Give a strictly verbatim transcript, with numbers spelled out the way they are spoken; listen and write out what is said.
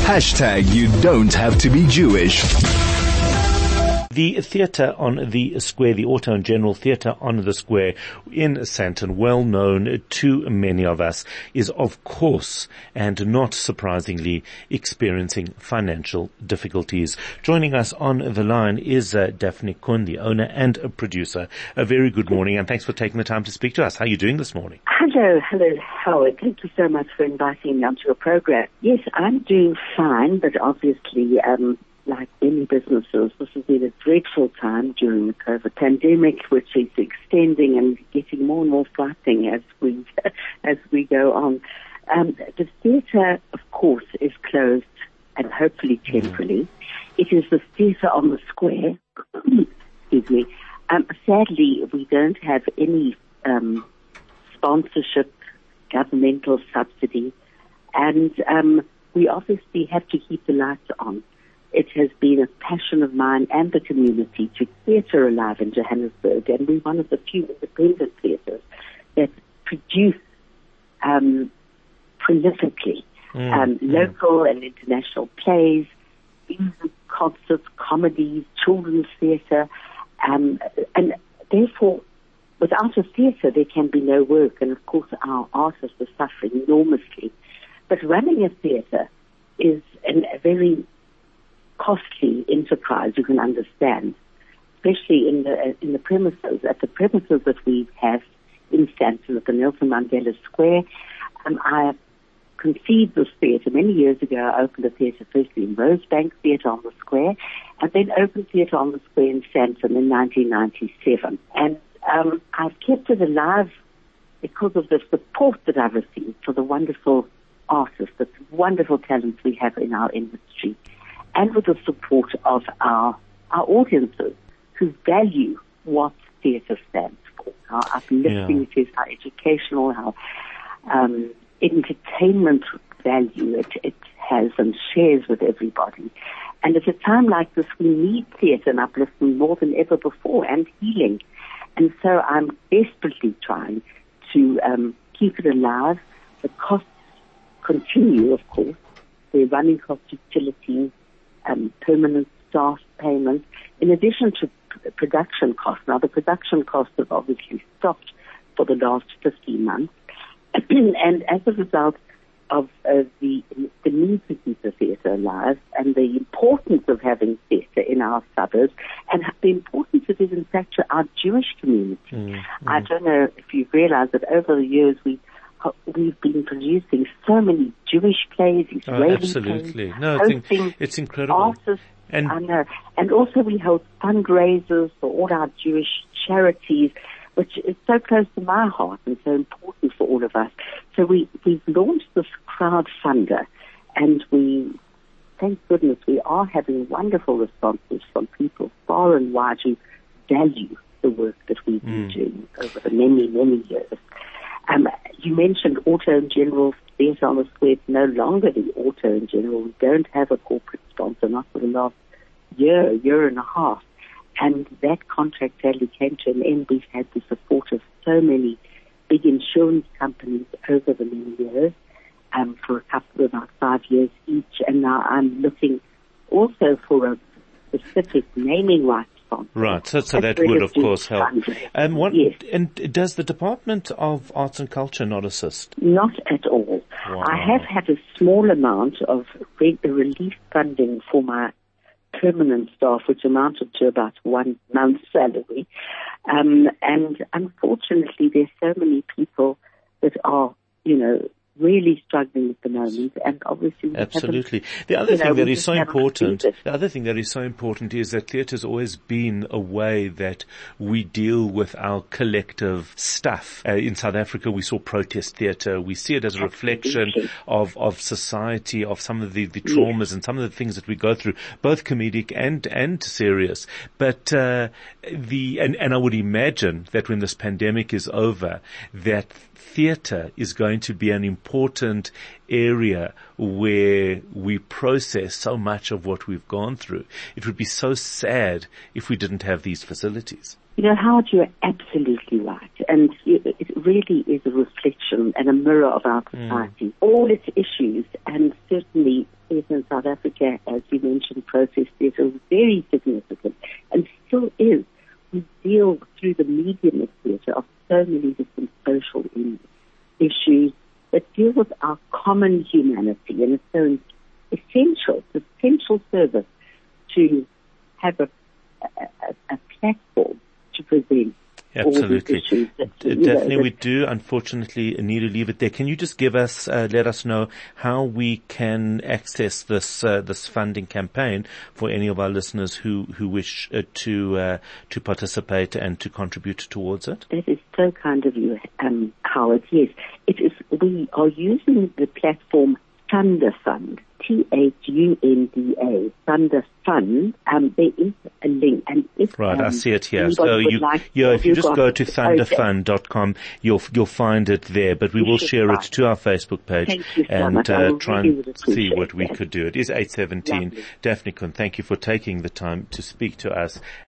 Hashtag you don't have to be Jewish. The theatre on the square, the Auto and General Theatre on the Square in Sandton, well known to many of us, is of course and not surprisingly experiencing financial difficulties. Joining us on the line is uh, Daphne Kuhn, the owner and a producer. A very good morning and thanks for taking the time to speak to us. How are you doing this morning? Hello, hello Howard. Thank you so much for inviting me onto your program. Yes, I'm doing fine, but obviously um like many businesses, this has been a dreadful time during the COVID pandemic, which is extending and getting more and more frightening as we as we go on. Um, the theatre, of course, is closed and hopefully temporarily. Mm-hmm. It is the theatre on the square. Excuse me. Um, sadly, we don't have any um, sponsorship, governmental subsidy, and um, we obviously have to keep the lights on. It has been a passion of mine and the community to theatre alive in Johannesburg, and we're one of the few independent theatres that produce um, prolifically mm, um, local mm. and international plays, music, concerts, comedies, children's theatre, um, and therefore, without a theatre, there can be no work, and of course our artists are suffering enormously. But running a theatre is an, a very costly enterprise, you can understand, especially in the in the premises, at the premises that we have in Sandton at the Nelson Mandela Square. Um, I conceived this theatre many years ago. I opened a theatre firstly in Rosebank Theatre on the Square, and then opened theatre on the Square in Sandton in nineteen ninety-seven. And um, I've kept it alive because of the support that I've received for the wonderful artists, the wonderful talents we have in our industry, and with the support of our our audiences who value what theatre stands for, how uplifting yeah. it is, how educational, how um, entertainment value it, it has and shares with everybody. And at a time like this, we need theatre and uplifting more than ever before, and healing. And so I'm desperately trying to um, keep it alive. The costs continue, of course. The running costs, utilities, Um, permanent staff payments, in addition to p- production costs. Now, the production costs have obviously stopped for the last fifteen months, and as a result of uh, the the need to keep the theatre alive and the importance of having theatre in our suburbs, and the importance it is in fact to our Jewish community. Mm-hmm. I don't know if you've realized that over the years we We've been producing so many Jewish plays, Israeli oh, absolutely. plays, no, I think it's incredible. Artists, and I know, and also we hold fundraisers for all our Jewish charities, which is so close to my heart and so important for all of us. So we we've launched this crowdfunder, and we, thank goodness, we are having wonderful responses from people far and wide who value the work that we've been mm. doing over the many many years. Um, you mentioned Auto and General Theatre on the Square. It's no longer the Auto and General. We don't have a corporate sponsor, not for the last year, year and a half. And that contract sadly came to an end. We've had the support of so many big insurance companies over the many years, um, for a couple of about five years each. And now I'm looking also for a specific naming rights. Right, so, so that would of course help. Um, what, yes. And does the Department of Arts and Culture not assist? Not at all. Wow. I have had a small amount of re- relief funding for my permanent staff, which amounted to about one month's salary. Um, and unfortunately, there's so many people that are, you know, really struggling at the moment, and obviously absolutely. The other thing know, that is so important, the other thing that is so important is that theatre has always been a way that we deal with our collective stuff. Uh, in South Africa, we saw protest theatre. We see it as a reflection of of society, of some of the, the traumas yes. and some of the things that we go through, both comedic and and serious. But uh, the and and I would imagine that when this pandemic is over, that theatre is going to be an important area where we process so much of what we've gone through. It would be so sad if we didn't have these facilities. You know, Howard, you're absolutely right. And it really is a reflection and a mirror of our society. Mm. All its issues, and certainly yes, in South Africa, as you mentioned, process theatre was very significant and still is. We deal through the medium of theatre of so many different social issues that deal with our common humanity, and it's so essential, it's essential service to have a, a, a platform to present. Absolutely. That, Definitely know, we do, unfortunately, need to leave it there. Can you just give us, uh, let us know how we can access this, uh, this funding campaign for any of our listeners who, who wish uh, to, uh, to participate and to contribute towards it? That is so kind of you, um, Howard. Yes, it is, we are using the platform Thunder Fund, T H U N D A, Thunder Fund. Um, there is a link, and if right, um, I see it here. So you, like yeah, if you just go to thunder okay. fund dot com, you'll you'll find it there. But we you will share find. it to our Facebook page Thank you so and much. uh, try really and see what we that. could do. It is eight seventeen. Lovely. Daphne Kun, thank you for taking the time to speak to us.